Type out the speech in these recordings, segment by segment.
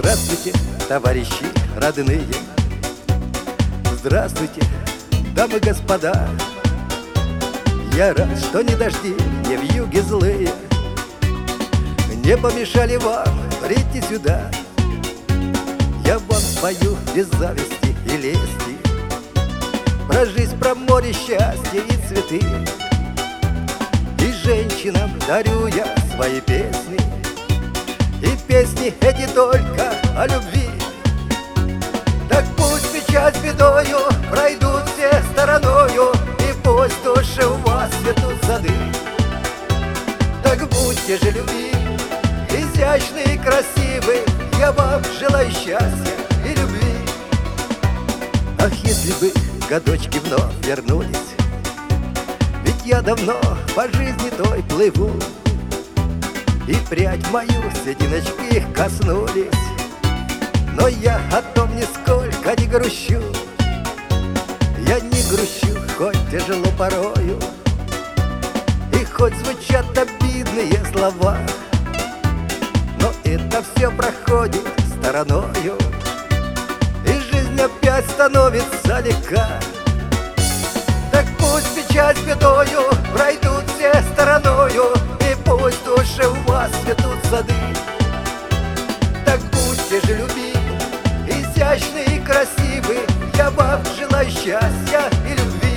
Здравствуйте, товарищи родные, здравствуйте, дамы и господа. Я рад, что ни дожди, ни вьюги злые не помешали вам прийти сюда. Я вам спою без зависти и лести про жизнь, про море, счастье и цветы. И женщинам дарю я свои песни, и песни эти только о любви. Так пусть печаль с бедою пройдут все стороною, и пусть души у вас цветут сады. Так будьте же любви, изящные и красивые, я вам желаю счастья и любви. Ах, если бы годочки вновь вернулись, ведь я давно по жизни той плыву, и прядь мою сединочки их коснулись, но я о том нисколько не грущу. Я не грущу, хоть тяжело порою, и хоть звучат обидные слова, но это все проходит стороною, и жизнь опять становится легка. Так пусть печаль с бедою пройдут все стороною, и пусть души у вас цветут сады. Так будьте же любимы, изящные и красивые, я вам желаю счастья и любви.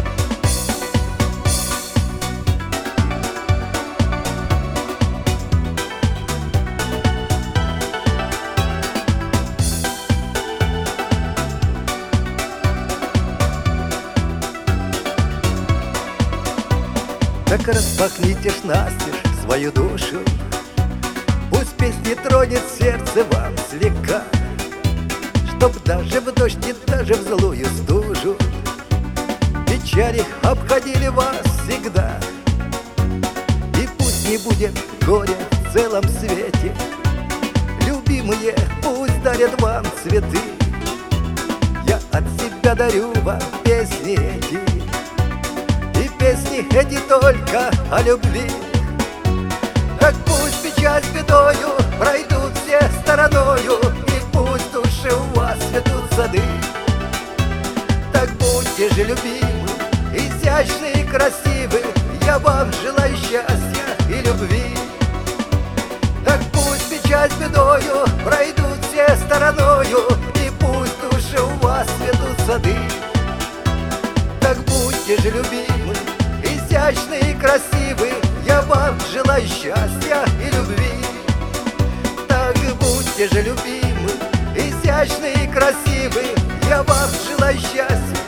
Так распахните ж настежь свою душу, пусть песни тронет сердце вам слегка, чтоб даже в дождь и даже в злую стужу печали обходили вас всегда. И пусть не будет горя в целом свете, любимые пусть дарят вам цветы. Я от себя дарю вам песни эти, и песни эти только о любви. Так пусть печаль с бедою пройдут все стороною, и пусть души у вас цветут сады. Так будьте же любимы, изящные и красивые, я вам желаю счастья и любви. Так пусть печаль с бедою пройдут все стороною, и пусть души у вас цветут сады. Так будьте же любимы, изящные и красивые, я вам желаю счастья и любви. Так будьте же любимы, изящные и красивые, я вам желаю счастья